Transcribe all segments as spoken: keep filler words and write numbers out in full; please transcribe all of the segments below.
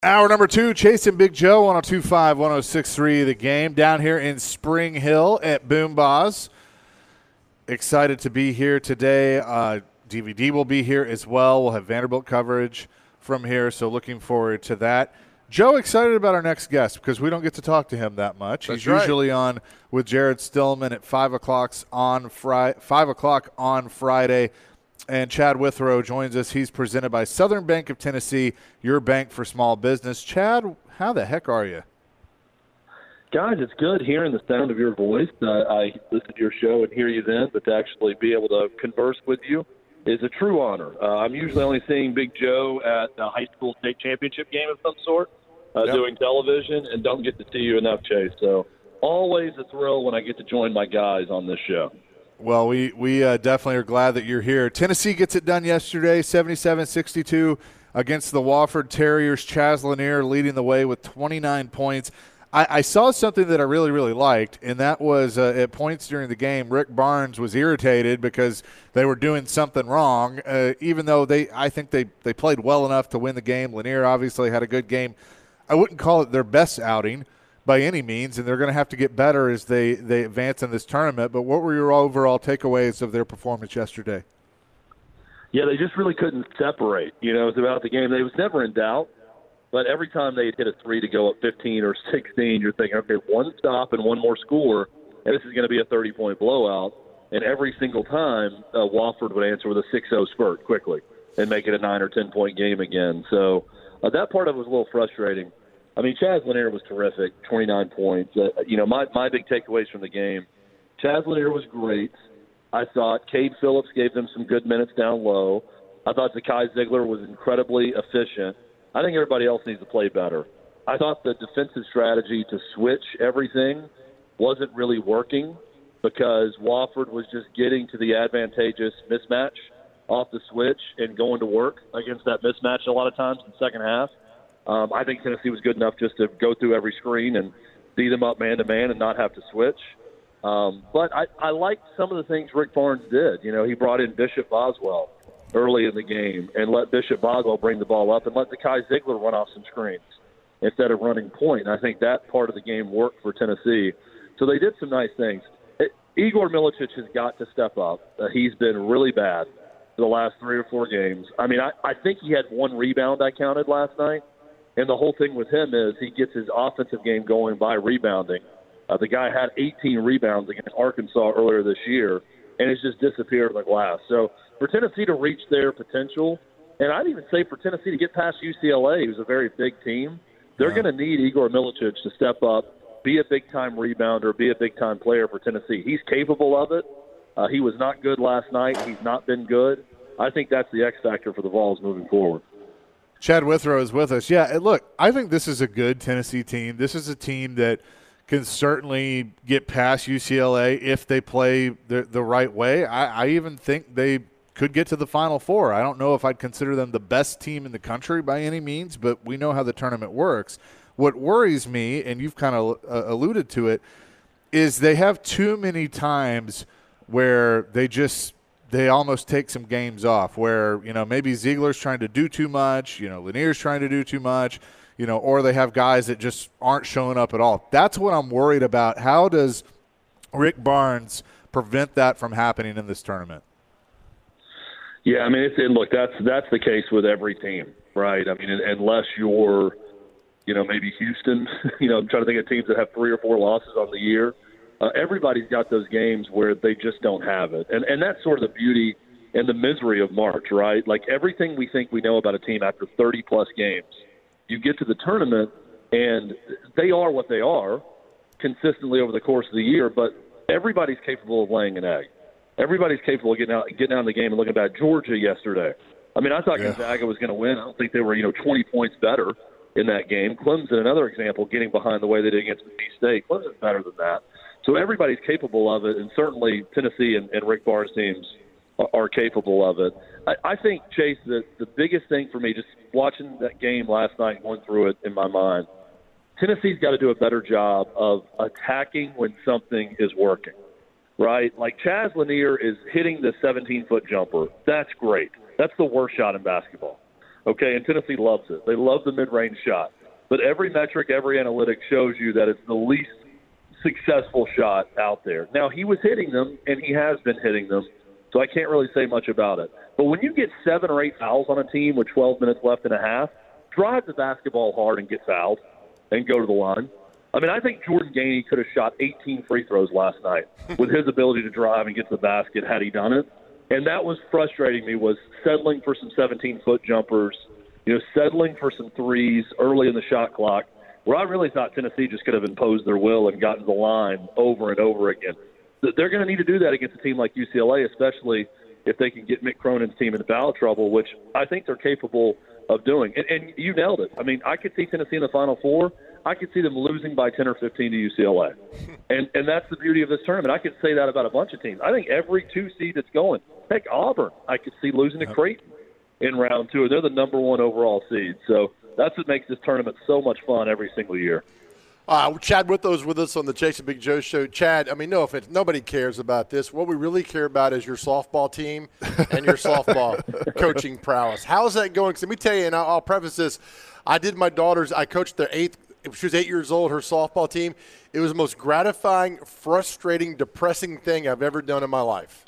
Hour number two, Chase and Big Joe, one oh two point five, one oh six point three The Game, down here in Spring Hill at Boom Boss. Excited to be here today. Uh, D V D will be here as well. We'll have Vanderbilt coverage from here, so looking forward to that. Joe, excited about our next guest because we don't get to talk to him that much. That's He's right. usually on with Jared Stillman at five o'clock on Friday. five o'clock on Friday. And Chad Withrow joins us. He's presented by Southern Bank of Tennessee, your bank for small business. Chad, how the heck are you? Guys, it's good hearing the sound of your voice. Uh, I listen to your show and hear you then, but to actually be able to converse with you is a true honor. Uh, I'm usually only seeing Big Joe at a high school state championship game of some sort, uh, Yep. doing television, and don't get to see you enough, Chase. So always a thrill when I get to join my guys on this show. Well, we, we uh, definitely are glad that you're here. Tennessee gets it done yesterday, seventy-seven sixty-two against the Wofford Terriers. Chaz Lanier leading the way with twenty-nine points. I, I saw something that I really, really liked, and that was uh, at points during the game, Rick Barnes was irritated because they were doing something wrong, uh, even though they I think they, they played well enough to win the game. Lanier obviously had a good game. I wouldn't call it their best outing by any means, and they're going to have to get better as they, they advance in this tournament. But what were your overall takeaways of their performance yesterday? Yeah, they just really couldn't separate, you know, throughout the game. They was never in doubt, but every time they hit a three to go up fifteen or sixteen, you're thinking, okay, one stop and one more score, and this is going to be a thirty-point blowout. And every single time, uh, Wofford would answer with a six oh spurt quickly and make it a nine or ten-point game again. So uh, that part of it was a little frustrating. I mean, Chaz Lanier was terrific, twenty-nine points. Uh, you know, my, my big takeaways from the game, Chaz Lanier was great. I thought Cade Phillips gave them some good minutes down low. I thought Zakai Ziegler was incredibly efficient. I think everybody else needs to play better. I thought the defensive strategy to switch everything wasn't really working because Wofford was just getting to the advantageous mismatch off the switch and going to work against that mismatch a lot of times in the second half. Um, I think Tennessee was good enough just to go through every screen and beat them up man-to-man and not have to switch. Um, but I, I liked some of the things Rick Barnes did. You know, he brought in Bishop Boswell early in the game and let Bishop Boswell bring the ball up and let Zakai Ziegler run off some screens instead of running point. And I think that part of the game worked for Tennessee. So they did some nice things. It, Igor Milicic has got to step up. Uh, he's been really bad for the last three or four games. I mean, I, I think he had one rebound I counted last night. And the whole thing with him is he gets his offensive game going by rebounding. Uh, the guy had eighteen rebounds against Arkansas earlier this year, and it's just disappeared like glass. So for Tennessee to reach their potential, and I'd even say for Tennessee to get past U C L A, who's a very big team, they're Yeah. going to need Igor Milicic to step up, be a big-time rebounder, be a big-time player for Tennessee. He's capable of it. Uh, he was not good last night. He's not been good. I think that's the X factor for the Vols moving forward. Chad Withrow is with us. Yeah, and look, I think this is a good Tennessee team. This is a team that can certainly get past U C L A if they play the, the right way. I, I even think they could get to the Final Four. I don't know if I'd consider them the best team in the country by any means, but we know how the tournament works. What worries me, and you've kind of uh, alluded to it, is they have too many times where they just – they almost take some games off where, you know, maybe Ziegler's trying to do too much, you know, Lanier's trying to do too much, you know, or they have guys that just aren't showing up at all. That's what I'm worried about. How does Rick Barnes prevent that from happening in this tournament? Yeah, I mean, it's, and look, that's that's the case with every team, right? I mean, unless you're, you know, maybe Houston, you know, I'm trying to think of teams that have three or four losses on the year. Uh, everybody's got those games where they just don't have it. And and that's sort of the beauty and the misery of March, right? Like everything we think we know about a team after thirty-plus games, you get to the tournament, and they are what they are consistently over the course of the year, but everybody's capable of laying an egg. Everybody's capable of getting out, getting out of the game and looking at Georgia yesterday. I mean, I thought Yeah. Gonzaga was going to win. I don't think they were, you know, twenty points better in that game. Clemson, another example, getting behind the way they did against Mississippi State. Clemson's better than that. So everybody's capable of it, and certainly Tennessee and, and Rick Barnes' teams are, are capable of it. I, I think, Chase, that the biggest thing for me, just watching that game last night and going through it in my mind, Tennessee's got to do a better job of attacking when something is working, right? Like Chaz Lanier is hitting the seventeen-foot jumper. That's great. That's the worst shot in basketball. Okay, and Tennessee loves it. They love the mid-range shot. But every metric, every analytic shows you that it's the least successful shot out there. Now, he was hitting them, and he has been hitting them, so I can't really say much about it. But when you get seven or eight fouls on a team with twelve minutes left and a half, drive the basketball hard and get fouled and go to the line. I mean, I think Jordan Gainey could have shot eighteen free throws last night with his ability to drive and get to the basket had he done it. And that was frustrating me, was settling for some seventeen-foot jumpers, you know, settling for some threes early in the shot clock, where I really thought Tennessee just could have imposed their will and gotten the line over and over again. They're going to need to do that against a team like U C L A, especially if they can get Mick Cronin's team into foul trouble, which I think they're capable of doing. And, and you nailed it. I mean, I could see Tennessee in the Final Four. I could see them losing by ten or fifteen to U C L A. And and that's the beauty of this tournament. I could say that about a bunch of teams. I think every two seed that's going, heck, Auburn, I could see losing to Creighton in round two. They're the number one overall seed. So that's what makes this tournament so much fun every single year. Uh, Chad Withrow with us on the Chase and Big Joe show. Chad, I mean, no offense, nobody cares about this. What we really care about is your softball team and your softball coaching prowess. How is that going? Because let me tell you, and I'll, I'll preface this. I did my daughter's – I coached their eighth – she was eight years old, her softball team. It was the most gratifying, frustrating, depressing thing I've ever done in my life.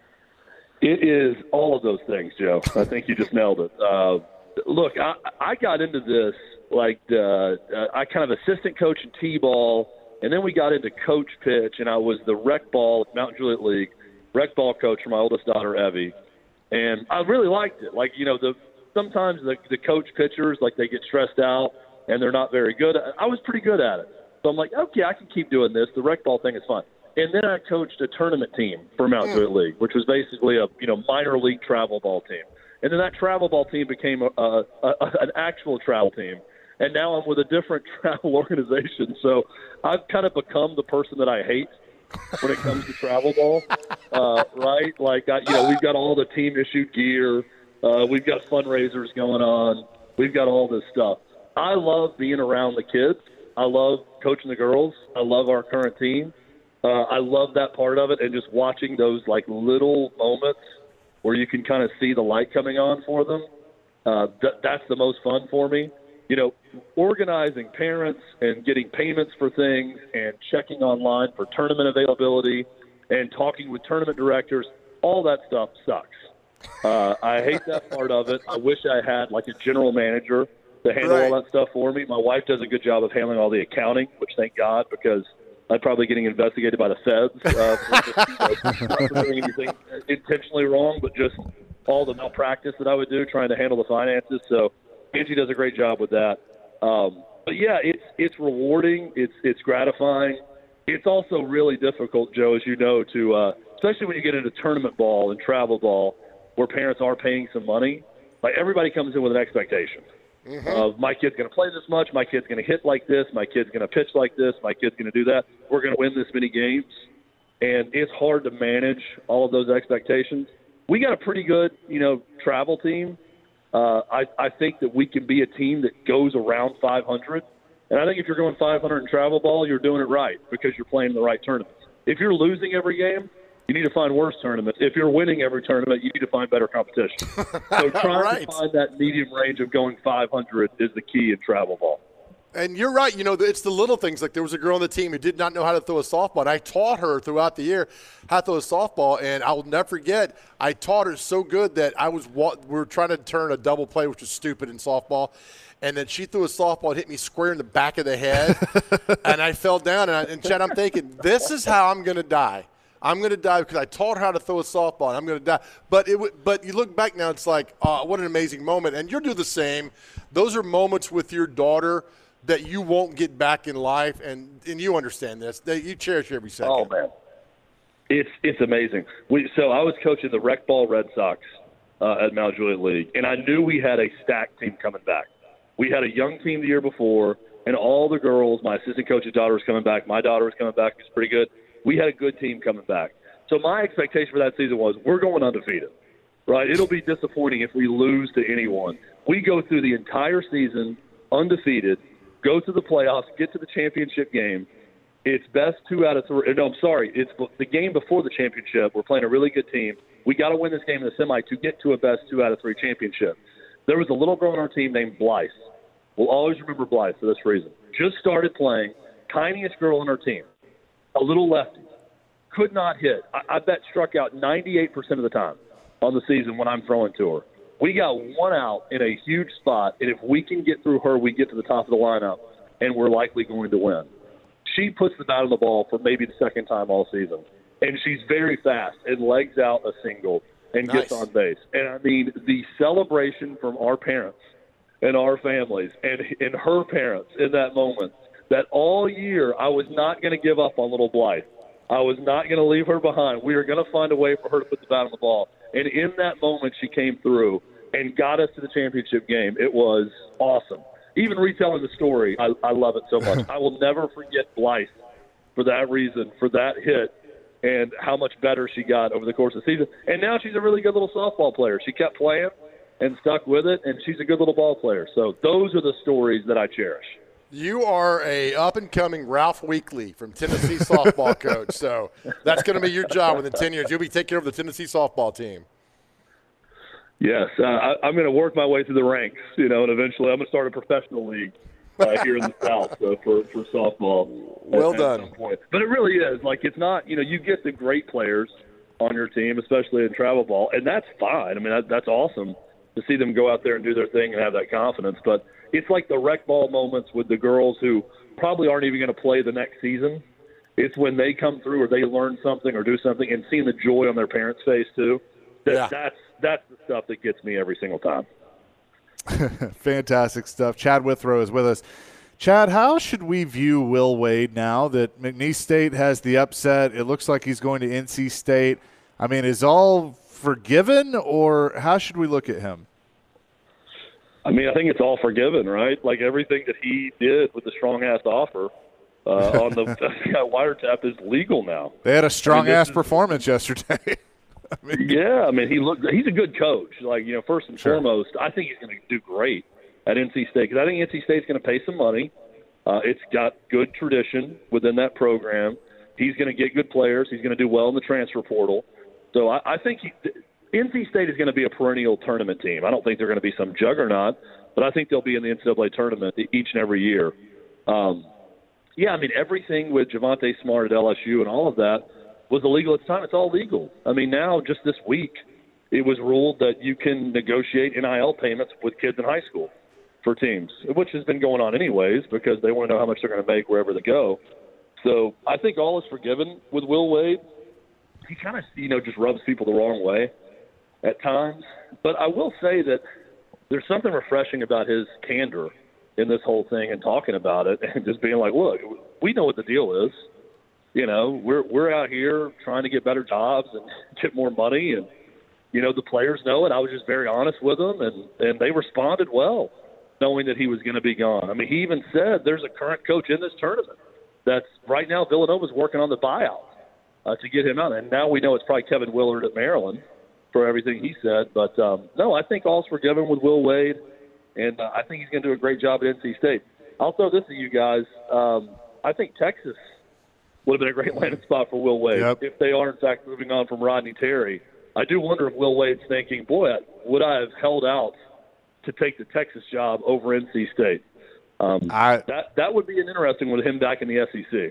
It is all of those things, Joe. I think you just nailed it. Uh, look, I, I got into this – like uh, uh, I kind of assistant coach in T-ball, and then we got into coach pitch, and I was the rec ball at Mount Juliet League, rec ball coach for my oldest daughter, Evie. And I really liked it. Like, you know, the sometimes the, the coach pitchers, like, they get stressed out, and they're not very good. I was pretty good at it. So I'm like, okay, I can keep doing this. The rec ball thing is fun. And then I coached a tournament team for Mount Juliet League, which was basically a, you know, minor league travel ball team. And then that travel ball team became a, a, a, an actual travel team. And now I'm with a different travel organization. So I've kind of become the person that I hate when it comes to travel ball, uh, right? Like, I, you know, we've got all the team-issued gear. Uh, we've got fundraisers going on. We've got all this stuff. I love being around the kids. I love coaching the girls. I love our current team. Uh, I love that part of it, and just watching those, like, little moments where you can kind of see the light coming on for them. Uh, th- that's the most fun for me. You know, organizing parents and getting payments for things and checking online for tournament availability and talking with tournament directors, all that stuff sucks. Uh, I hate that part of it. I wish I had, like, a general manager to handle Right. all that stuff for me. My wife does a good job of handling all the accounting, which thank God, because I'm probably getting investigated by the feds uh, for just, you know, not doing anything intentionally wrong, but just all the malpractice that I would do trying to handle the finances. So Angie does a great job with that. Um, but, yeah, it's it's rewarding. It's it's gratifying. It's also really difficult, Joe, as you know, to uh, especially when you get into tournament ball and travel ball where parents are paying some money. Like, everybody comes in with an expectation. Mm-hmm. Uh, my kid's going to play this much. My kid's going to hit like this. My kid's going to pitch like this. My kid's going to do that. We're going to win this many games. And it's hard to manage all of those expectations. We got a pretty good, you know, travel team. Uh, I, I think that we can be a team that goes around five hundred. And I think if you're going five hundred in travel ball, you're doing it right because you're playing the right tournaments. If you're losing every game, you need to find worse tournaments. If you're winning every tournament, you need to find better competition. So trying Right. to find that medium range of going five hundred is the key in travel ball. And you're right. You know, it's the little things. Like, there was a girl on the team who did not know how to throw a softball. And I taught her throughout the year how to throw a softball. And I will never forget, I taught her so good that I was we were trying to turn a double play, which was stupid in softball. And then she threw a softball and hit me square in the back of the head. And I fell down. And, I, and Chad, I'm thinking, this is how I'm going to die. I'm going to die because I taught her how to throw a softball, and I'm going to die. But it, w- but you look back now, it's like, uh, what an amazing moment. And you'll do the same. Those are moments with your daughter that you won't get back in life, and, and you understand this. That you cherish every second. Oh, man. It's it's amazing. We So I was coaching the rec ball Red Sox uh, at Mount Juliet League, and I knew we had a stacked team coming back. We had a young team the year before, and all the girls, my assistant coach's daughter was coming back. My daughter was coming back. It was pretty good. We had a good team coming back. So my expectation for that season was we're going undefeated, right? It'll be disappointing if we lose to anyone. We go through the entire season undefeated, go to the playoffs, get to the championship game. It's best two out of three. No, I'm sorry. It's the game before the championship. We're playing a really good team. We got to win this game in the semi to get to a best two out of three championship. There was a little girl on our team named Blythe. We'll always remember Blythe for this reason. Just started playing, tiniest girl on our team, a little lefty, could not hit. I, I bet struck out ninety-eight percent of the time on the season when I'm throwing to her. We got one out in a huge spot, and if we can get through her, we get to the top of the lineup, and we're likely going to win. She puts the bat on the ball for maybe the second time all season, and she's very fast and legs out a single and Nice. gets on base. And, I mean, the celebration from our parents and our families and, and her parents in that moment, that all year I was not going to give up on little Blythe. I was not going to leave her behind. We were going to find a way for her to put the bat on the ball. And in that moment, she came through and got us to the championship game. It was awesome. Even retelling the story, I, I love it so much. I will never forget Blythe for that reason, for that hit, and how much better she got over the course of the season. And now she's a really good little softball player. She kept playing and stuck with it, and she's a good little ball player. So those are the stories that I cherish. You are a up-and-coming Ralph Weekly from Tennessee softball coach, so that's going to be your job within ten years. You'll be taking over the Tennessee softball team. Yes, uh, I, I'm going to work my way through the ranks, you know, and eventually I'm going to start a professional league uh, here in the South so for, for softball. Well at, done. At some point. But it really is. Like, it's not, you know, you get the great players on your team, especially in travel ball, and that's fine. I mean, that, that's awesome to see them go out there and do their thing and have that confidence. But it's like the rec ball moments with the girls who probably aren't even going to play the next season. It's when they come through or they learn something or do something and seeing the joy on their parents' face too. That, Yeah. That's that's the stuff that gets me every single time. Fantastic stuff. Chad Withrow is with us. Chad, how should we view Will Wade now that McNeese State has the upset? It looks like he's going to N C State. I mean, is all forgiven, or how should we look at him? I mean, I think it's all forgiven, right? Like everything that he did with the strong-ass offer uh, on the wiretap is legal now. They had a strong-ass is- performance yesterday. I mean, Yeah, I mean, he looked. He's a good coach. Like, you know, first and Sure. foremost, I think he's going to do great at N C State because I think N C State's going to pay some money. Uh, it's got good tradition within that program. He's going to get good players. He's going to do well in the transfer portal. So I, I think he, N C State is going to be a perennial tournament team. I don't think they're going to be some juggernaut, but I think they'll be in the N C double A tournament each and every year. Um, yeah, I mean, everything with Javonte Smart at L S U and all of that was illegal at the time. It's all legal. I mean, now just this week, it was ruled that you can negotiate N I L payments with kids in high school for teams, which has been going on anyways because they want to know how much they're going to make wherever they go. So I think all is forgiven with Will Wade. He kind of, you know, just rubs people the wrong way at times. But I will say that there's something refreshing about his candor in this whole thing and talking about it and just being like, look, we know what the deal is. You know, we're we're out here trying to get better jobs and get more money, and you know the players know it. I was just very honest with them, and and they responded well, knowing that he was going to be gone. I mean, he even said there's a current coach in this tournament that's right now Villanova's working on the buyout uh, to get him out, and now we know it's probably Kevin Willard at Maryland for everything he said. But um, no, I think all's forgiven with Will Wade, and uh, I think he's going to do a great job at N C State. I'll throw this to you guys. Um, I think Texas would have been a great landing spot for Will Wade Yep. if they are, in fact, moving on from Rodney Terry. I do wonder if Will Wade's thinking, boy, would I have held out to take the Texas job over N C State? Um, I that that would be an interesting with him back in the S E C.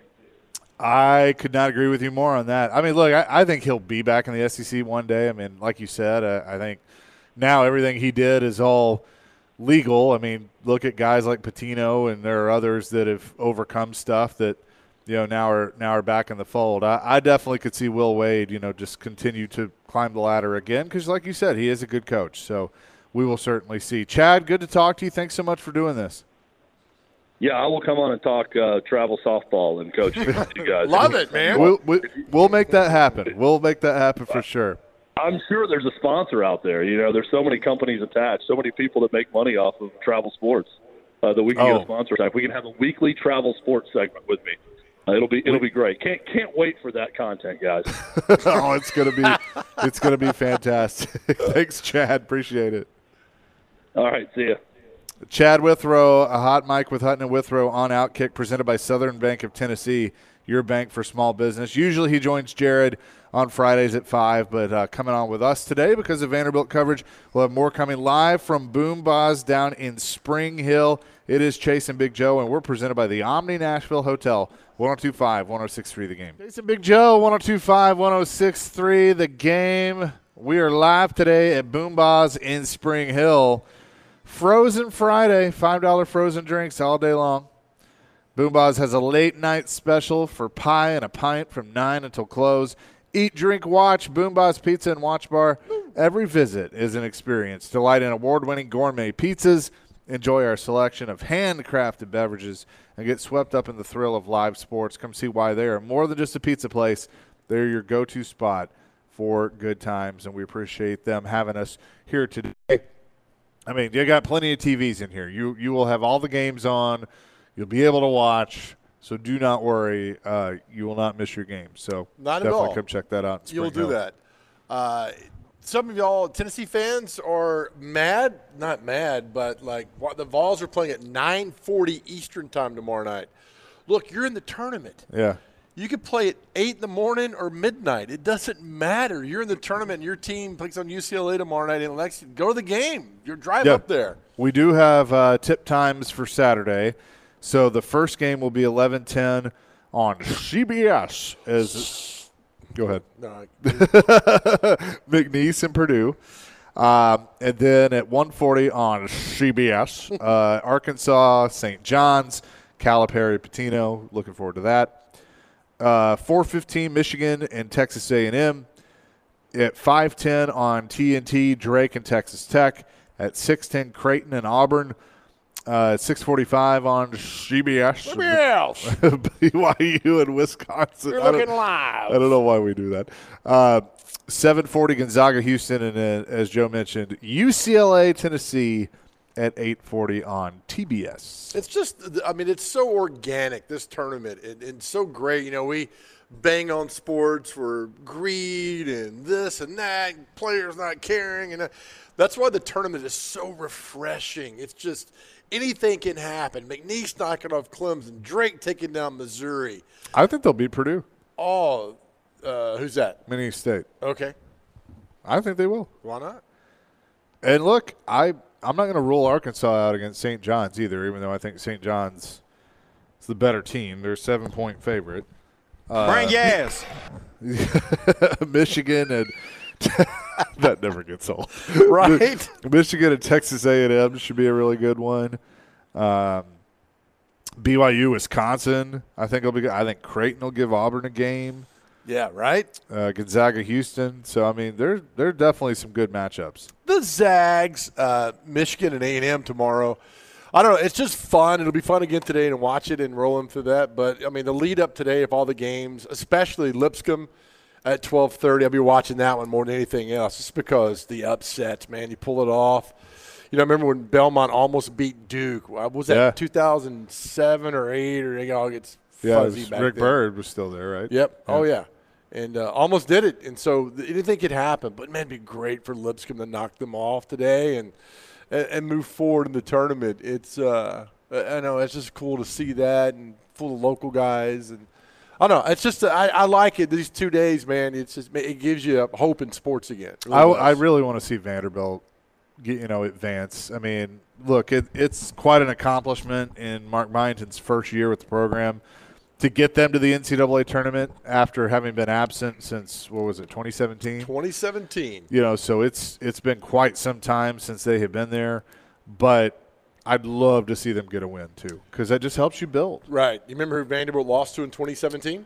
I could not agree with you more on that. I mean, look, I, I think he'll be back in the S E C one day. I mean, like you said, uh, I think now everything he did is all legal. I mean, look at guys like Patino, and there are others that have overcome stuff that, you know, now are now are back in the fold. I, I definitely could see Will Wade, you know, just continue to climb the ladder again because, like you said, he is a good coach. So we will certainly see. Chad, good to talk to you. Thanks so much for doing this. Yeah, I will come on and talk uh, travel softball and coaching with you guys. Love it, man. We'll, we, we'll make that happen. We'll make that happen for sure. I'm sure there's a sponsor out there. You know, there's so many companies attached, so many people that make money off of travel sports uh, that we can Oh. get a sponsor. If we can have a weekly travel sports segment with me, uh, it'll be it'll be great. Can't can't wait for that content, guys. Oh, it's gonna be it's gonna be fantastic. Thanks, Chad. Appreciate it. All right, see ya. Chad Withrow, a hot mic with Hutton and Withrow on Outkick, presented by Southern Bank of Tennessee, your bank for small business. Usually he joins Jared on Fridays at five, but uh, coming on with us today because of Vanderbilt coverage. We'll have more coming live from Boom Baz down in Spring Hill. It is Chase and Big Joe, and we're presented by the Omni Nashville Hotel, one oh two point five, one oh six point three The Game. Chase and Big Joe, one oh two point five, one oh six point three The Game. We are live today at Boom Baz in Spring Hill. Frozen Friday, five dollars frozen drinks all day long. Boom Baz has a late night special for pie and a pint from nine until close. Eat, drink, watch, Boom Baz Pizza and Watch Bar. Every visit is an experience. Delight in award-winning gourmet pizzas. Enjoy our selection of handcrafted beverages and get swept up in the thrill of live sports. Come see why they are more than just a pizza place. They're your go-to spot for good times, and we appreciate them having us here today. I mean, you got plenty of T Vs in here. You you will have all the games on. You'll be able to watch. So do not worry. Uh, you will not miss your game. So not at definitely all. Come check that out. You'll do that. Uh, some of y'all Tennessee fans are mad. Not mad, but like what, the Vols are playing at nine forty Eastern time tomorrow night. Look, you're in the tournament. Yeah. You could play at eight in the morning or midnight. It doesn't matter. You're in the tournament. And your team plays on U C L A tomorrow night in Lexington. Go to the game. You're drive yeah. up there. We do have uh, tip times for Saturday. So the first game will be eleven ten on C B S. As go ahead. No, McNeese and Purdue. Um, and then at one forty on C B S, uh, Arkansas, Saint John's, Calipari, Patino. Looking forward to that. Uh, four fifteen Michigan and Texas A and M. At five ten on T N T, Drake and Texas Tech. At six ten, Creighton and Auburn. Uh, at six forty-five on C B S. C B S. B Y U and Wisconsin. You're I looking don't, live. I don't know why we do that. Uh, seven forty Gonzaga, Houston, and uh, as Joe mentioned, U C L A, Tennessee at eight forty on T B S. It's just, I mean, it's so organic, this tournament, and, and so great. You know, we bang on sports for greed and this and that, players not caring. And that's why the tournament is so refreshing. It's just anything can happen. McNeese knocking off Clemson, Drake taking down Missouri. I think they'll beat Purdue. Oh, uh, who's that? Minnesota State. Okay. I think they will. Why not? And look, I, I'm not going to rule Arkansas out against Saint John's either, even though I think Saint John's is the better team. They're a seven-point favorite. Uh, Bring gas. Michigan and that never gets old. Right? Michigan and Texas A and M should be a really good one. Um, B Y U, Wisconsin, I think will be good. I think Creighton will give Auburn a game. Yeah, right? Uh, Gonzaga, Houston. So, I mean, there, there are definitely some good matchups. The Zags, uh, Michigan and A and M tomorrow. I don't know. It's just fun. It'll be fun again today to watch it and roll them through that. But, I mean, the lead up today of all the games, especially Lipscomb at twelve thirty, I'll be watching that one more than anything else. Just because the upsets, man, you pull it off. You know, I remember when Belmont almost beat Duke. Was that Yeah. two thousand seven or eight? Or it all gets Yeah, fuzzy it was back Rick then. Bird was still there, right? Yep. Yeah. Oh, yeah. And uh, almost did it. And so th- anything could happen. But, man, it'd be great for Lipscomb to knock them off today and and, and move forward in the tournament. It's uh, – I know it's just cool to see that and full of local guys. And I don't know. It's just I, I like it. These two days, man, it's just it gives you hope in sports again. It really I, does. I really want to see Vanderbilt get, you know, advance. I mean, look, it, it's quite an accomplishment in Mark Byington's first year with the program to get them to the N C double A tournament after having been absent since, what was it, twenty seventeen? twenty seventeen. You know, so it's it's been quite some time since they have been there, but I'd love to see them get a win too, because that just helps you build. Right. You remember who Vanderbilt lost to in twenty seventeen?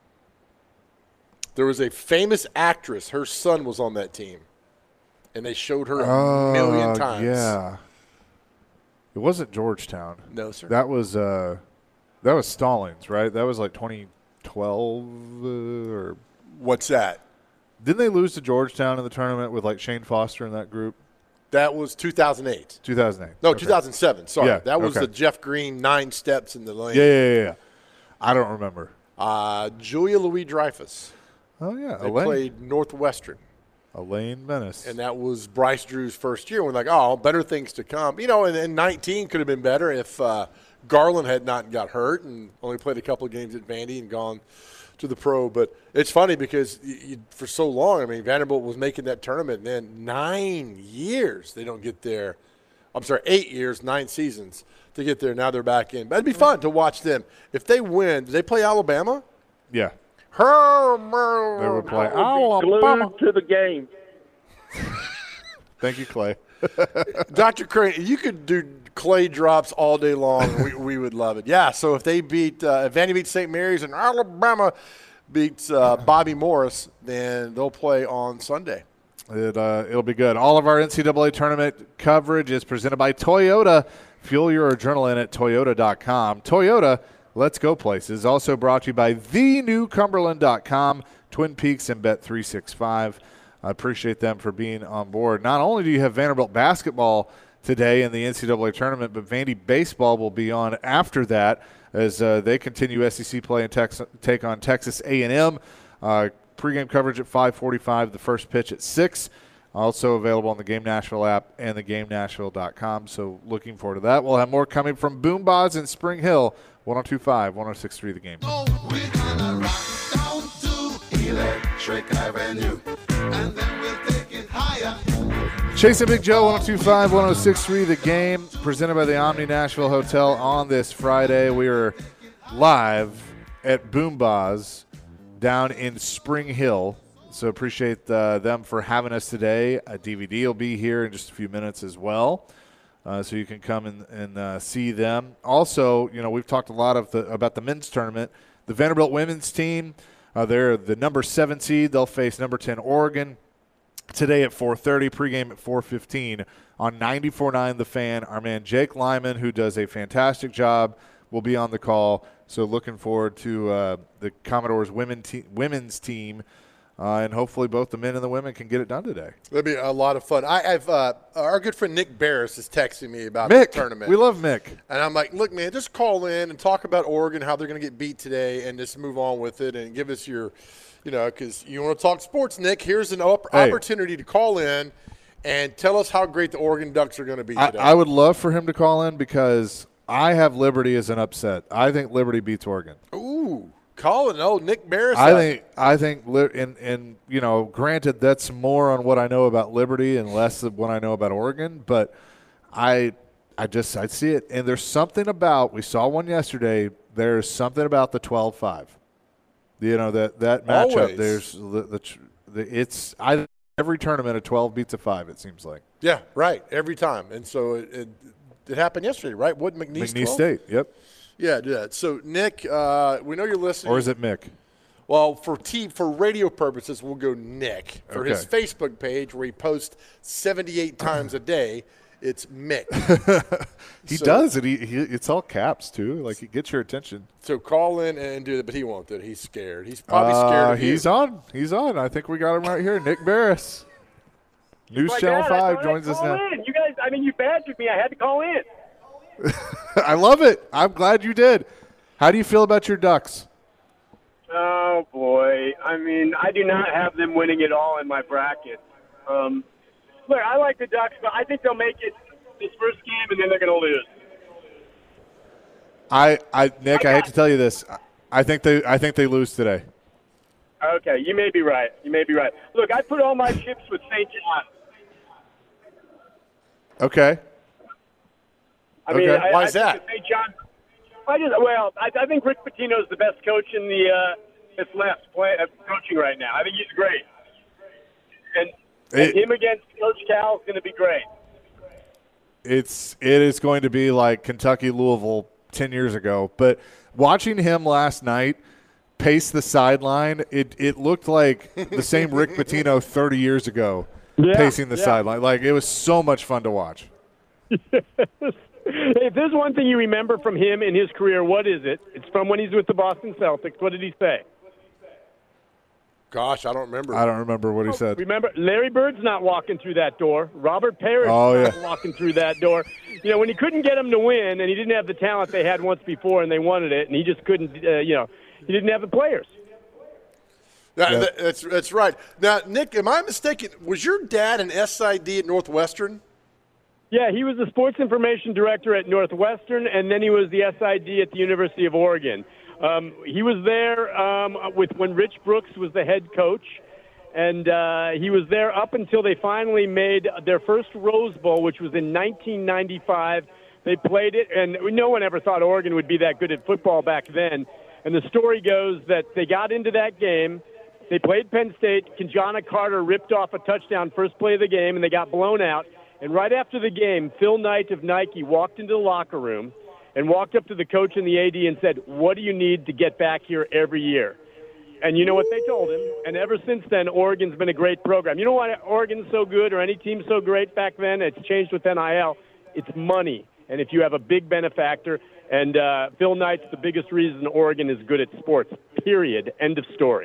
There was a famous actress. Her son was on that team, and they showed her a Oh, million times. yeah. It wasn't Georgetown. No, sir. That was uh, that was Stallings, right? That was like twenty twelve uh, or What's that? didn't they lose to Georgetown in the tournament with like Shane Foster in that group? That was two thousand eight. two thousand eight. No, Okay. two thousand seven. Sorry. Yeah, that was okay. the Jeff Green nine steps in the lane. Yeah, yeah, yeah, yeah. I don't remember. Uh, Julia Louis-Dreyfus. Oh yeah, They Elaine. played Northwestern. Elaine Menace. And that was Bryce Drew's first year. We're like, oh, better things to come. You know, and, and nineteen could have been better if uh, Garland had not got hurt and only played a couple of games at Vandy and gone to the pro. But it's funny because you, you, for so long, I mean, Vanderbilt was making that tournament, and then nine years they don't get there. I'm sorry, eight years, nine seasons to get there. Now they're back in. But it'd be fun to watch them. If they win, do they play Alabama? Yeah. They would play Alabama. Glued to the game. Thank you, Clay. Doctor Crane, you could do Clay drops all day long. we, we would love it. Yeah, so if they beat uh, – if Vandy beats Saint Mary's and Alabama beats uh, Bobby Morris, then they'll play on Sunday. It, uh, it'll be good. All of our N C double A tournament coverage is presented by Toyota. Fuel your adrenaline at Toyota dot com. Toyota, let's go places. Also brought to you by the new Cumberland dot com, Twin Peaks, and Bet three sixty-five. I appreciate them for being on board. Not only do you have Vanderbilt basketball today in the N C double A tournament, but Vandy baseball will be on after that as uh, they continue S E C play and tex- take on Texas A and M. Uh, Pre-game coverage at five forty-five, the first pitch at six. Also available on the Game Nashville app and the game nashville dot com. So looking forward to that. We'll have more coming from Boom Baz in Spring Hill, one oh two point five, one oh six point three The Game. Oh, we're gonna rock down to Electric Avenue, and then we'll take it higher. Chase and Big Joe, one oh two point five, one oh six point three The Game, presented by the Omni Nashville Hotel on this Friday. We are live at Boom Baz down in Spring Hill. So appreciate uh, them for having us today. A D V D will be here in just a few minutes as well. Uh, so you can come and, and uh, see them. Also, you know, we've talked a lot of the, about the men's tournament. The Vanderbilt women's team, uh, they're the number seven seed. They'll face number ten Oregon today at four thirty, pregame at four fifteen on ninety-four point nine The Fan. Our man Jake Lyman, who does a fantastic job, will be on the call. So looking forward to uh, the Commodores women te- women's team, uh, and hopefully both the men and the women can get it done today. It'll be a lot of fun. I, I've uh, our good friend Nick Barris is texting me about Mick, the tournament. We love Mick. And I'm like, look, man, just call in and talk about Oregon, how they're going to get beat today, and just move on with it and give us your, you know, because you want to talk sports, Nick. Here's an op- Hey. opportunity to call in and tell us how great the Oregon Ducks are going to be I, today. I would love for him to call in because I have Liberty as an upset. I think Liberty beats Oregon. Ooh, call it. Oh, Nick Barris. I think I think li- and and you know, granted that's more on what I know about Liberty and less of what I know about Oregon, but I I just I see it, and there's something about, we saw one yesterday, there's something about the twelve five. You know, that that matchup. Always. There's the, the, the it's I every tournament a twelve beats a five, it seems like. Yeah, right. Every time. And so it, it, it happened yesterday, right? What, McNeese? McNeese twelve? State, yep. Yeah, it did. So, Nick, uh, we know you're listening. Or is it Mick? Well, for t- for radio purposes, we'll go Nick. For his Okay. Facebook page where he posts seventy-eight times a day, it's Mick. He So- does it. He, he it's all caps too. Like it gets your attention. So call in and do that, but he won't do it. He's scared. He's probably scared Uh, of you. he's on. He's on. I think we got him right here. Nick Barris. News My Channel bad, I five thought joins I'd us call now. in. You guys, I mean, you badgered me. I had to call in. I love it. I'm glad you did. How do you feel about your Ducks? Oh, boy. I mean, I do not have them winning it all in my bracket. Um, look, I like the Ducks, but I think they'll make it this first game, and then they're going to lose. I, I Nick, I, I hate got- to tell you this. I think they I think they lose today. Okay, you may be right. You may be right. Look, I put all my chips with Saint John. Okay. I mean, Okay. I, Why I is think that? Saint John. I just well, I, I think Rick Pitino's the best coach in the uh, that's left play, uh, coaching right now. I think he's great, and, and It- him against Coach Cal is going to be great. It's it is going to be like Kentucky Louisville ten years ago. But watching him last night pace the sideline, it it looked like the same Rick Pitino thirty years ago Yeah, pacing the yeah. sideline. Like it was so much fun to watch. If there's one thing you remember from him in his career, what is it? It's from when he's with the Boston Celtics. What did he say? Gosh, I don't remember. I don't remember what he said. Remember, Larry Bird's not walking through that door. Robert Parrish Oh, is not yeah. walking through that door. You know, when he couldn't get him to win, and he didn't have the talent they had once before, and they wanted it, and he just couldn't, uh, you know, he didn't have the players. That, Yep. that- that's that's right. Now, Nick, am I mistaken? Was your dad an S I D at Northwestern? Yeah, he was the sports information director at Northwestern, and then he was the S I D at the University of Oregon. Um, he was there um, with when Rich Brooks was the head coach, and uh, he was there up until they finally made their first Rose Bowl, which was in nineteen ninety-five. They played it, and no one ever thought Oregon would be that good at football back then. And the story goes that they got into that game. They played Penn State. Kinjana Carter ripped off a touchdown first play of the game, and they got blown out. And right after the game, Phil Knight of Nike walked into the locker room and walked up to the coach and the A D and said, "What do you need to get back here every year?" And you know what they told him? And ever since then, Oregon's been a great program. You know why Oregon's so good or any team so great back then? It's changed with N I L. It's money. And if you have a big benefactor, and uh, Phil Knight's the biggest reason Oregon is good at sports, period. End of story.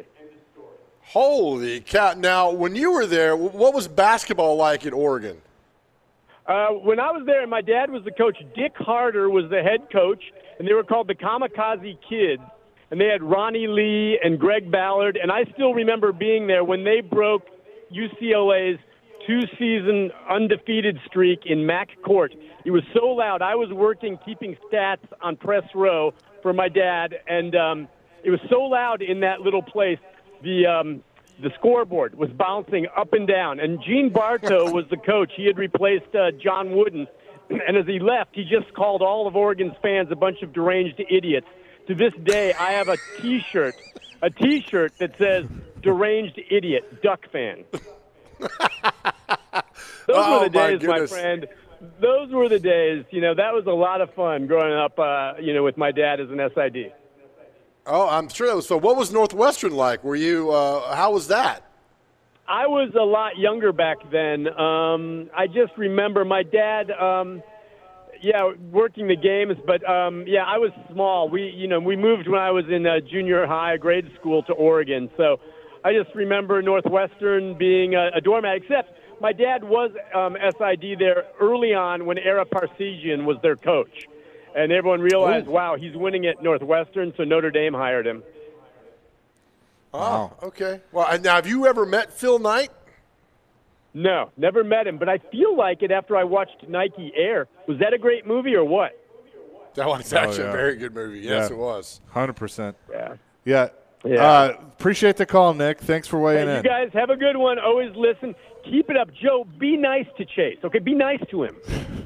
Holy cow. Now, when you were there, what was basketball like at Oregon? Uh, when I was there, and my dad was the coach, Dick Harder was the head coach, and they were called the Kamikaze Kids. And they had Ronnie Lee and Greg Ballard. And I still remember being there when they broke U C L A's two-season undefeated streak in Mac Court. It was so loud. I was working keeping stats on press row for my dad, and um, it was so loud in that little place. The um, the scoreboard was bouncing up and down. And Gene Bartow was the coach. He had replaced uh, John Wooden. And as he left, he just called all of Oregon's fans a bunch of deranged idiots. To this day, I have a T-shirt, a T-shirt that says "Deranged Idiot Duck Fan." Those Oh, were the my days, my, goodness. friend. Those were the days. You know, that was a lot of fun growing up. Uh, you know, with my dad as an S I D. Oh, I'm sure that was so. What was Northwestern like? Were you? Uh, how was that? I was a lot younger back then. Um, I just remember my dad. Um, Yeah, working the games, but um, yeah, I was small. We, you know, we moved when I was in uh, junior high, grade school to Oregon. So I just remember Northwestern being a, a doormat. Except my dad was um, S I D there early on when Ara Parseghian was their coach, and everyone realized, Ooh. wow, he's winning at Northwestern. So Notre Dame hired him. Oh, okay. Well, and now have you ever met Phil Knight? No, never met him, but I feel like it after I watched Nike Air. Was that a great movie or what? That was Oh, actually yeah. a very good movie. Yes, Yeah. it was. one hundred percent. Yeah. Yeah. Yeah. Uh, appreciate the call, Nick. Thanks for weighing Hey, you in. guys have a good one. Always listen. Keep it up. Joe, be nice to Chase. Okay, be nice to him.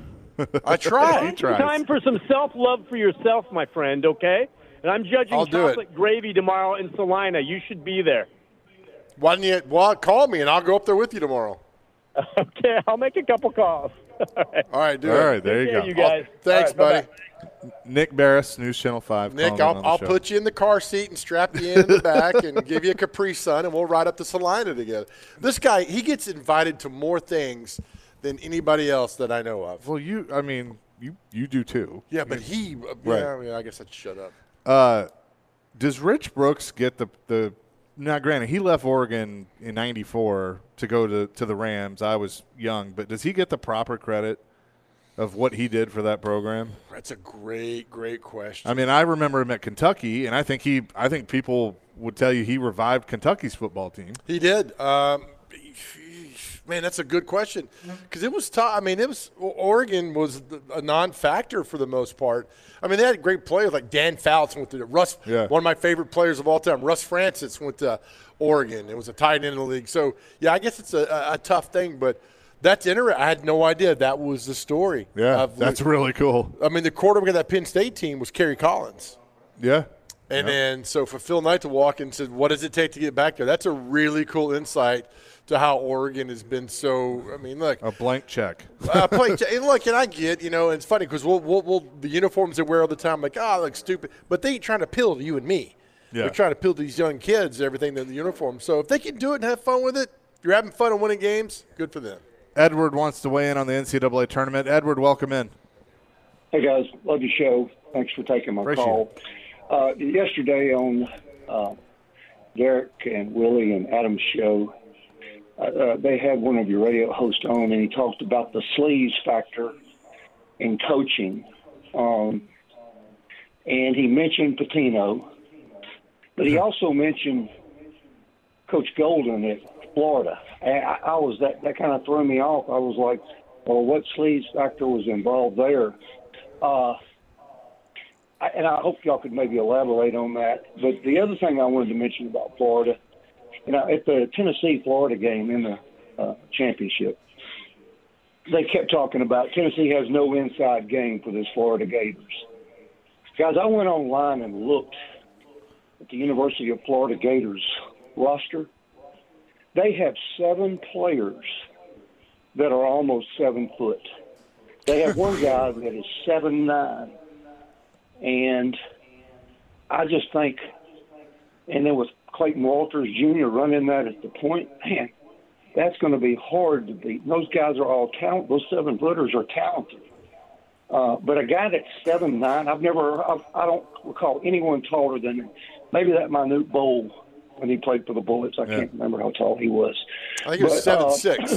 I tried. He tries. Time for some self-love for yourself, my friend, okay? And I'm judging I'll do it. chocolate gravy tomorrow in Salina. You should be there. Why didn't you? Well, call me and I'll go up there with you tomorrow. Okay, I'll make a couple calls. All right. All right, do All it. right, there you Take care, go. you guys. Thanks, All right, buddy. bye-bye. Nick Barris, News Channel five. Nick, calling in I'll, on the I'll show. put you in the car seat and strap you in, in the back and give you a Capri Sun, and we'll ride up to Salina together. This guy, he gets invited to more things than anybody else that I know of. Well, you, I mean, you, you do too. Yeah, but he, uh, Right. yeah, I, mean, I guess I'd shut up. Uh, does Rich Brooks get the the? Now, granted, he left Oregon in ninety-four to go to, to the Rams. I was young, but does he get the proper credit of what he did for that program? That's a great, great question. I mean, I remember him at Kentucky, and I think he, I think people would tell you he revived Kentucky's football team. He did. Um, man, that's a good question because it was tough. I mean, it was Oregon was a non-factor for the most part. I mean, they had great players like Dan Fouts went to Russ. Yeah. One of my favorite players of all time, Russ Francis, went to Oregon. It was a tight end in the league. So yeah, I guess it's a, a, a tough thing, but that's interesting. I had no idea that was the story. Yeah, of- that's really cool. I mean, the quarterback of that Penn State team was Kerry Collins. Yeah. And then, so for Phil Knight to walk in and said, what does it take to get back there? That's a really cool insight to how Oregon has been so, I mean, look. A blank check. uh, play, and look, and I get, you know, it's funny because we'll, we'll, we'll, the uniforms they wear all the time, like, oh, I look stupid. But they ain't trying to appeal to you and me. Yeah. They're trying to appeal to these young kids, everything in the uniform. So if they can do it and have fun with it, if you're having fun and winning games, good for them. Edward wants to weigh in on the N C double A tournament. Edward, welcome in. Hey guys, love your show. Thanks for taking my Appreciate call. Uh, yesterday on uh, Derek and Willie and Adam's show, uh, uh, they had one of your radio hosts on, and he talked about the sleaze factor in coaching. Um, and he mentioned Patino, but he also mentioned Coach Golden at Florida. And I, I was that that kind of threw me off. I was like, well, what sleaze factor was involved there? Uh, I, and I hope y'all could maybe elaborate on that. But the other thing I wanted to mention about Florida, you know, at the Tennessee-Florida game in the uh, championship, they kept talking about Tennessee has no inside game for this Florida Gators. Guys, I went online and looked at the University of Florida Gators roster. They have seven players that are almost seven foot. They have one guy that is seven nine. And I just think, and then with Clayton Walters Junior running that at the point, man, that's going to be hard to beat. Those guys are all talented. Those seven-footers are talented. Uh, but a guy that's seven nine, I've never, I've, I don't recall anyone taller than maybe that minute Bowl when he played for the Bullets. I yeah. can't remember how tall he was. I think it was seven six.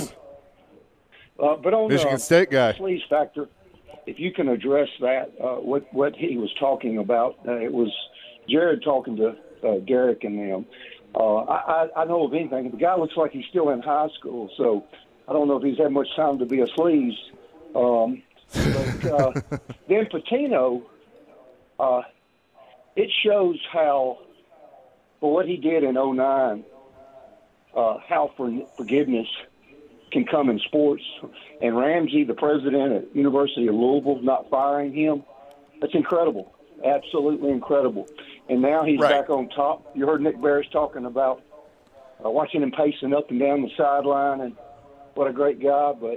Uh, uh, but on Michigan the State guy. sleaze factor, if you can address that, uh, what what he was talking about, uh, it was Jared talking to uh, Derek and them. Uh, I, I know of anything. The guy looks like he's still in high school, so I don't know if he's had much time to be a sleaze. Um, but uh, then Patino, uh, it shows how, for what he did in oh nine, uh, how for, forgiveness can come in sports. And Ramsey, the president at University of Louisville, not firing him, that's incredible, absolutely incredible. And now he's right. back on top. You heard Nick Barris talking about uh, watching him pacing up and down the sideline, and what a great guy. But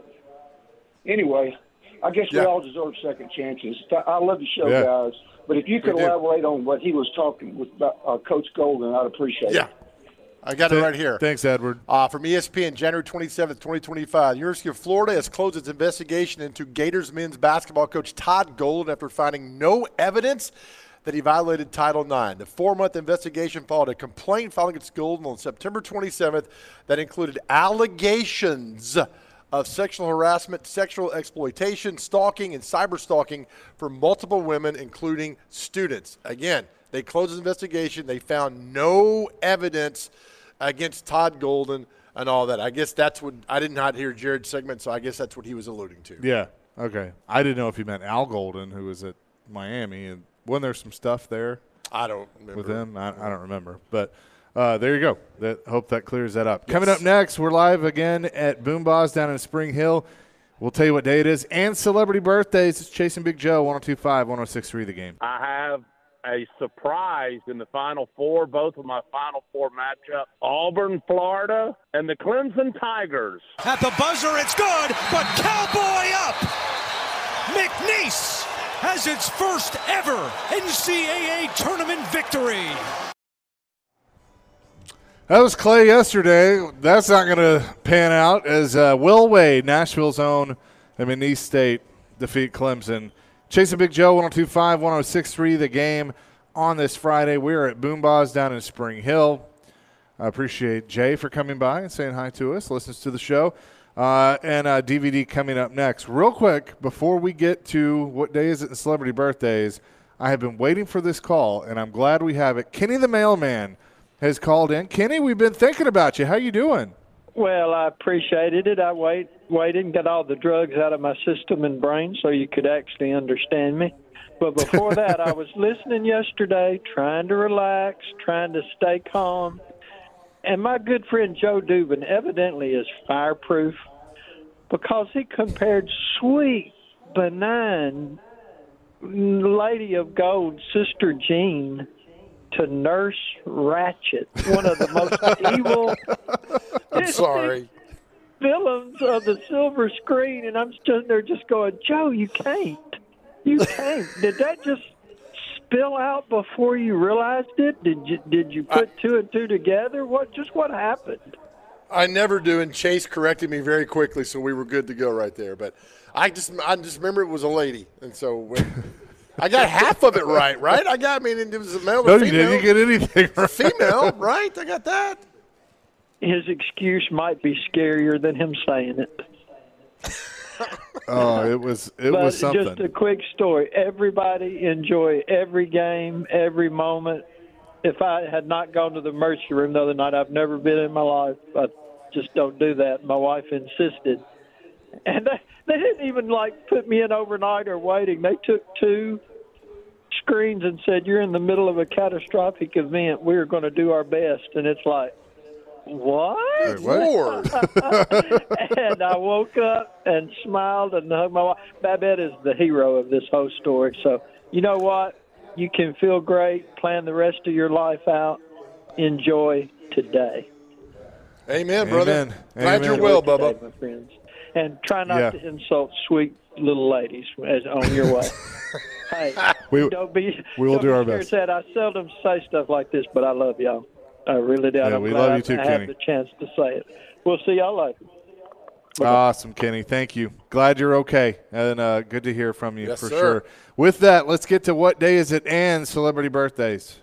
anyway, I guess yeah. we all deserve second chances. I love the show, yeah. guys. But if you could elaborate on what he was talking with uh, Coach Golden, I'd appreciate yeah. it. I got it right here. Thanks, Edward. Uh, from E S P N, January twenty-seventh, twenty twenty-five, University of Florida has closed its investigation into Gators men's basketball coach Todd Golden after finding no evidence that he violated Title nine. The four-month investigation followed a complaint filed against Golden on September twenty-seventh that included allegations of sexual harassment, sexual exploitation, stalking, and cyber-stalking for multiple women, including students. Again, they closed the investigation. They found no evidence against Todd Golden and all that. I guess that's what – I did not hear Jared's segment, so I guess that's what he was alluding to. Yeah, okay. I didn't know if he meant Al Golden, who was at Miami. And wasn't there some stuff there I don't remember. with him? I, I don't remember. But uh, there you go. That, hope that clears that up. Yes. Coming up next, we're live again at Boom Boss down in Spring Hill. We'll tell you what day it is. And celebrity birthdays. It's Chasing Big Joe, one oh two point five, one oh six point three The Game. I have a surprise in the Final Four, both of my Final Four matchups, Auburn, Florida, and the Clemson Tigers. At the buzzer, it's good, but Cowboy up! McNeese has its first ever N C double A tournament victory. That was Clay yesterday. That's not going to pan out as uh, Will Wade, Nashville's own, and McNeese State defeat Clemson. Chasing Big Joe, one oh two point five, one oh six point three The Game on this Friday. We're at Boom Boss down in Spring Hill. I appreciate Jay for coming by and saying hi to us, listens to the show. Uh, and uh, D V D coming up next. Real quick, before we get to what day is it in celebrity birthdays, I have been waiting for this call, and I'm glad we have it. Kenny the Mailman has called in. Kenny, we've been thinking about you. How you doing? Well, I appreciated it. I wait, waited and got all the drugs out of my system and brain so you could actually understand me. But before that, I was listening yesterday, trying to relax, trying to stay calm. And my good friend Joe Dubin evidently is fireproof because he compared sweet, benign Lady of Gold, Sister Jean, to Nurse Ratchet, one of the most evil I'm sorry. villains of the silver screen. And I'm sitting there just going, Joe, you can't. You can't. Did that just spill out before you realized it? Did you did you put I, two and two together? What just what happened? I never do, and Chase corrected me very quickly, so we were good to go right there. But I just I just remember it was a lady, and so when, I got half of it right, right? I got I mean it was a male. No, female. you didn't get anything right. Female, right? I got that. His excuse might be scarier than him saying it. Oh, it was it but was something. Just a quick story. Everybody enjoy every game, every moment, if I had not gone to the emergency room the other night, I've never been in my life. I just don't do that. My wife insisted. And they, they didn't even, like, put me in overnight or waiting. They took two screens and said, you're in the middle of a catastrophic event. We're going to do our best. And it's like, what? Good Lord. And I woke up and smiled and hugged my wife. Babette is the hero of this whole story. So, you know what? You can feel great, plan the rest of your life out, enjoy today. Amen, brother. Amen. Glad Amen. you're well, Today, Bubba. my friends. And try not Yeah. to insult sweet little ladies as on your way. Hey, We- don't be. we will don't do be our scared best. to say it. I seldom say stuff like this, but I love y'all. I really do. Yeah, I'm we glad love I, you too, I Kenny. had the chance to say it. We'll see y'all later. Awesome, Kenny. Thank you. Glad you're okay, and uh, good to hear from you Yes, for sir. sure. With that, let's get to what day is it and celebrity birthdays.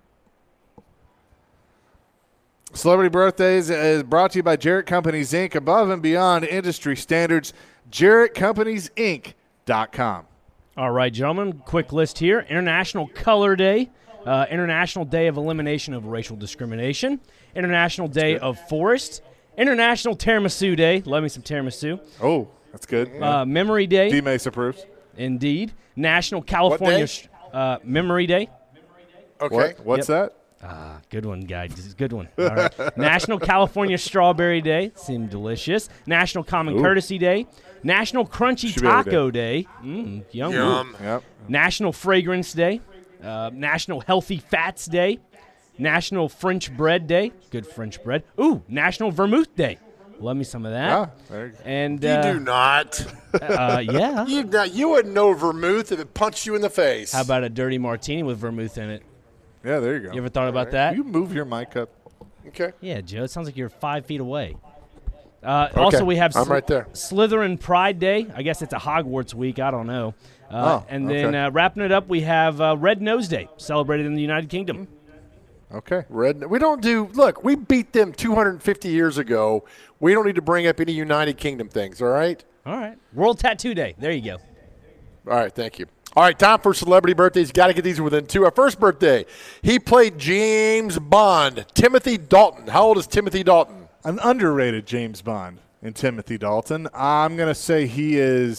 Celebrity Birthdays is brought to you by Jarrett Companies, Incorporated. Above and beyond industry standards, jarrett companies inc dot com. All right, gentlemen, quick list here. International Color Day, uh, International Day of Elimination of Racial Discrimination, International Day of Forest, International Tiramisu Day. Love me some tiramisu. Oh, that's good. Uh, Memory Day. D-Mace approves. Indeed. National California day? Uh, Memory Day. Okay. What? What's that? Ah, good one, guys. This is a good one. All right. National California Strawberry Day. Seemed delicious. National Common Ooh. Courtesy Day. National Crunchy Should be every Taco Day. Mmm, yum. Yum. Yep. National Fragrance Day. Uh, National Healthy Fats Day. National French Bread Day. Good French bread. Ooh, National Vermouth Day. Love me some of that. Yeah, there you go. And You uh, do not. uh, yeah. You not, you wouldn't know vermouth if it punched you in the face. How about a dirty martini with vermouth in it? Yeah, there you go. You ever thought about that? You move your mic up. Okay. Yeah, Joe. It sounds like you're five feet away. Uh, Also, we have I'm Sly- right there. Slytherin Pride Day. I guess it's a Hogwarts week. I don't know. Uh, Oh, and then okay. uh, wrapping it up, we have uh, Red Nose Day, celebrated in the United Kingdom. Okay. Red. We don't do. Look, we beat them two hundred fifty years ago. We don't need to bring up any United Kingdom things. All right. All right. World Tattoo Day. There you go. All right. Thank you. All right. Time for celebrity birthdays. Got to get these within two. Our first birthday. He played James Bond. Timothy Dalton. How old is Timothy Dalton? An underrated James Bond in Timothy Dalton. I'm going to say he is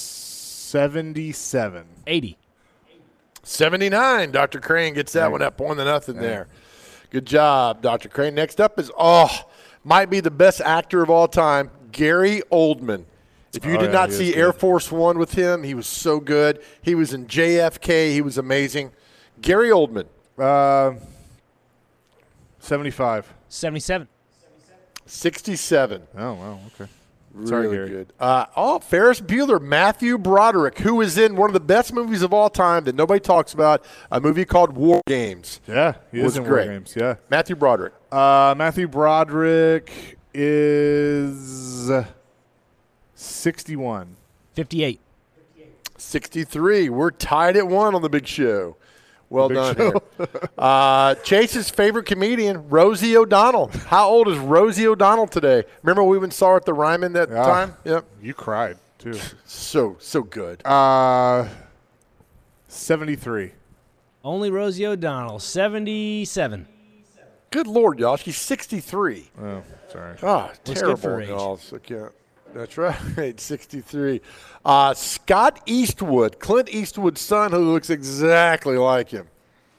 seventy-seven. eighty. seventy-nine. Doctor Crane gets that one up one to nothing there. Good job, Doctor Crane. Next up is, oh, might be the best actor of all time, Gary Oldman. If you Oh, did yeah, not he see is Air good. Force One with him, he was so good. He was in J F K. He was amazing. Gary Oldman. Uh, seventy-five. seventy-seven. sixty-seven. Oh, wow. Okay. Sorry, Really Gary. good. Uh, oh, Ferris Bueller, Matthew Broderick, who is in one of the best movies of all time that nobody talks about, a movie called War Games. Yeah, he Was is in great. War Games. Yeah. Matthew Broderick. Uh, Matthew Broderick is sixty-one. fifty-eight. sixty-three. We're tied at one on the big show. Well Big done show. here. Uh, Chase's favorite comedian, Rosie O'Donnell. How old is Rosie O'Donnell today? Remember we even saw her at the Ryman that Yeah. time? Yep. You cried, too. So, so good. Uh, seventy-three. Only Rosie O'Donnell, seventy-seven. Good Lord, y'all. She's sixty-three. Oh, sorry. Ah, Looks good terrible. for her age. y'all. So, yeah, that's right. sixty-three. Uh, Scott Eastwood, Clint Eastwood's son, who looks exactly like him.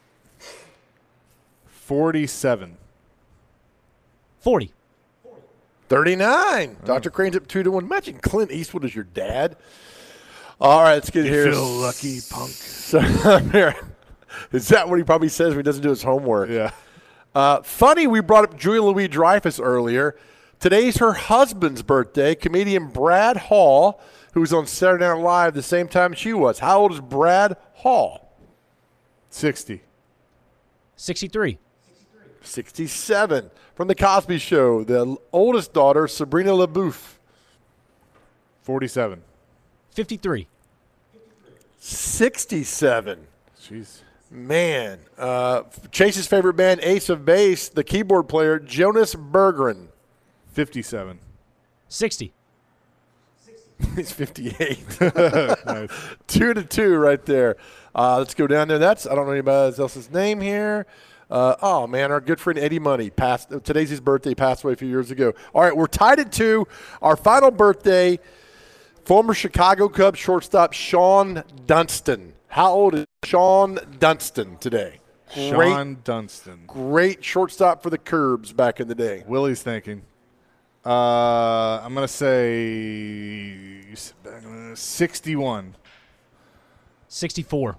forty-seven. forty. thirty-nine. Doctor Crane's up two to one. Imagine Clint Eastwood as your dad. All right, let's get here. feel lucky, punk. So, is that what he probably says when he doesn't do his homework? Yeah. Uh, funny, we brought up Julia Louis-Dreyfus earlier. Today's her husband's birthday, comedian Brad Hall, who was on Saturday Night Live the same time she was. How old is Brad Hall? sixty. sixty-three. sixty-seven. From The Cosby Show, the oldest daughter, Sabrina LaBeouf. forty-seven. fifty-three. sixty-seven. Jeez. Man. Uh, Chase's favorite band, Ace of Base, the keyboard player, Jonas Berggren. fifty-seven. sixty. He's fifty-eight. Nice. Two to two right there. Uh, let's go down there. That's I don't know anybody else's name here. Uh, oh, man, our good friend Eddie Money passed. Today's his birthday. Passed away a few years ago. All right, we're tied at two. Our final birthday, former Chicago Cubs shortstop Sean Dunston. How old is Sean Dunston today? Sean Great, Dunston. Great shortstop for the Curbs back in the day. Willie's thinking. Uh, I'm going to say sixty-one. sixty-four.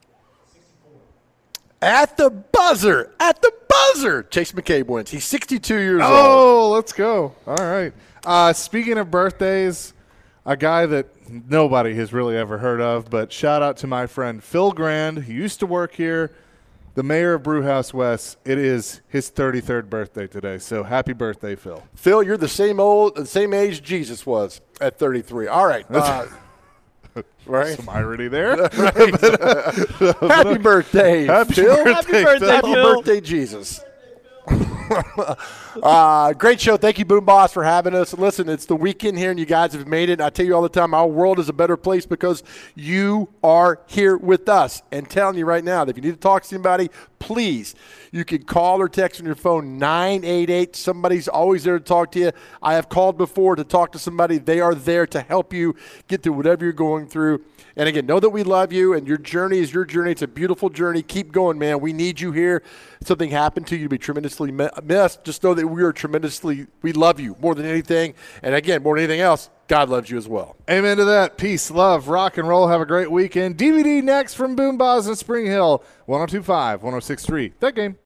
At the buzzer, at the buzzer, Chase McCabe wins. He's sixty-two years old. Oh, let's go. All right. Uh, speaking of birthdays, a guy that nobody has really ever heard of, but shout out to my friend Phil Grand. He used to work here, the mayor of Brewhouse West. It is his thirty-third birthday today, so happy birthday, Phil. Phil, you're the same old, the same age Jesus was at thirty-three. All right. Uh, right. Some irony there. Right. Happy birthday, Happy Phil. birthday, Happy birthday, Happy Phil. birthday, Jesus. uh, great show. Thank you, Boom Boss, for having us. Listen, it's the weekend here, and you guys have made it. And I tell you all the time, our world is a better place because you are here with us. And telling you right now that if you need to talk to somebody, please, you can call or text on your phone nine eight eight. Somebody's always there to talk to you. I have called before to talk to somebody. They are there to help you get through whatever you're going through. And again, know that we love you, and your journey is your journey. It's a beautiful journey. Keep going, man. We need you here. If something happened to you to be tremendously missed, just know that we are tremendously, we love you more than anything. And again, more than anything else, God loves you as well. Amen to that. Peace, love, rock and roll. Have a great weekend. D V D next from Boom Boss in Spring Hill. one oh two point five, one oh six point three. That game.